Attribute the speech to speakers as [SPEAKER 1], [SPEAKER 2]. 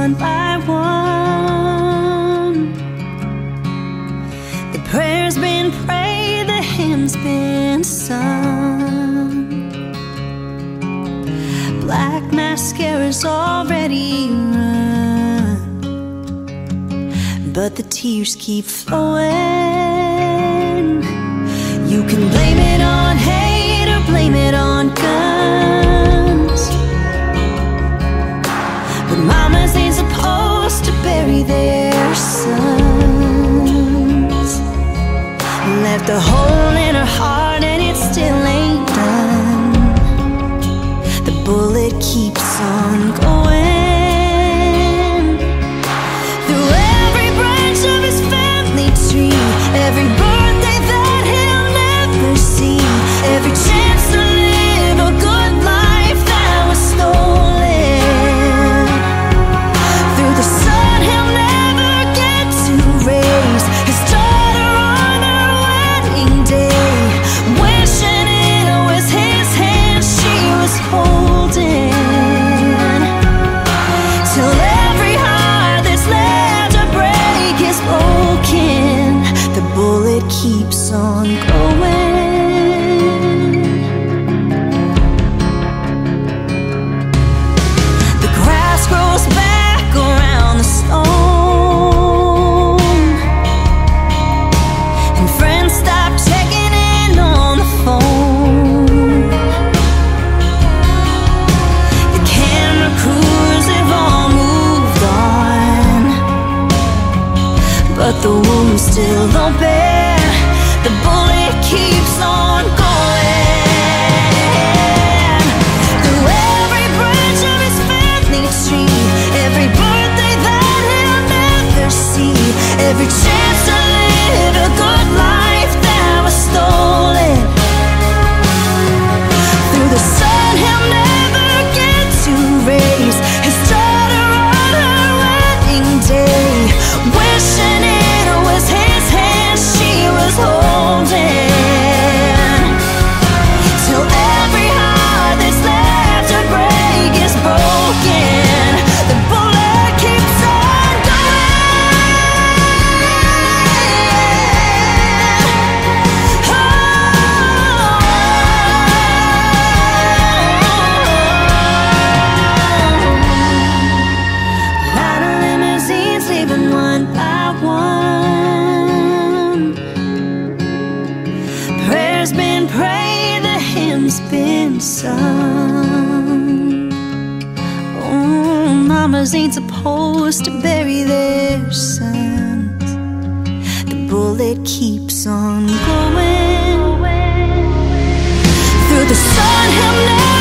[SPEAKER 1] one by one. The prayer's been prayed, the hymn's been sung. Black mascara's already run, but the tears keep flowing. You can blame it on hate or blame it on guns, but mamas ain't supposed to bury their sons. Left a hole in her heart and it still ain't done. The bullet keeps on going through every branch of his family tree, every birthday that he'll never see, every chance to live a good life that was stolen. Through the sun he'll never get to raise his daughter on her wedding day, wishing it was his hand she was holding. Till every heart that's left to break is broken, the bullet keeps on going. The grass grows back around the stone, and friends stop checking in on the phone. The camera crews have all moved on, but the wounds still don't bear. The bullet keeps on going through every branch of his family tree, every birthday that he'll never see, every chance to live a good life that was stolen. Through the sun he'll never get to raise his daughter on her wedding day, wishing it was his hand she was holding. Till every heart that's left to break is broken, the bullet keeps on going. A lot of limousines leaving one by one. Prayers been prayed, the hymn's been sung. Oh, mamas ain't supposed to bury their sons. The bullet keeps on going. Through the sun he'll never